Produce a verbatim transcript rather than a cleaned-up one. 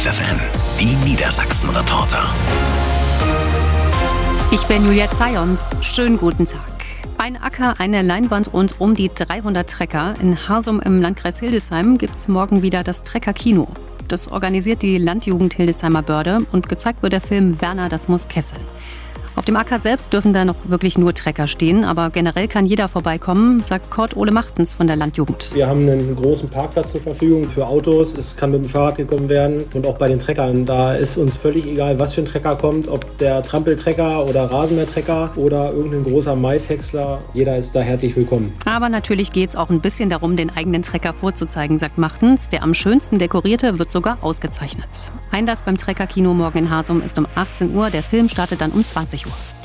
Live F M, die Niedersachsen-Reporter. Ich bin Julia Zayons. Schönen guten Tag. Ein Acker, eine Leinwand und um die dreihundert Trecker. In Harsum im Landkreis Hildesheim gibt es morgen wieder das Trecker-Kino. Das organisiert die Landjugend Hildesheimer Börde und gezeigt wird der Film Werner, das muss kesseln. Auf dem Acker selbst dürfen da noch wirklich nur Trecker stehen, aber generell kann jeder vorbeikommen, sagt Kurt Ole Machtens von der Landjugend. Wir haben einen großen Parkplatz zur Verfügung für Autos, es kann mit dem Fahrrad gekommen werden und auch bei den Treckern. Da ist uns völlig egal, was für ein Trecker kommt, ob der Trampeltrecker oder Rasenmähertrecker oder irgendein großer Maishäcksler. Jeder ist da herzlich willkommen. Aber natürlich geht es auch ein bisschen darum, den eigenen Trecker vorzuzeigen, sagt Machtens. Der am schönsten dekorierte wird sogar ausgezeichnet. Einlass beim Trecker-Kino morgen in Harsum ist um achtzehn Uhr, der Film startet dann um zwanzig Uhr.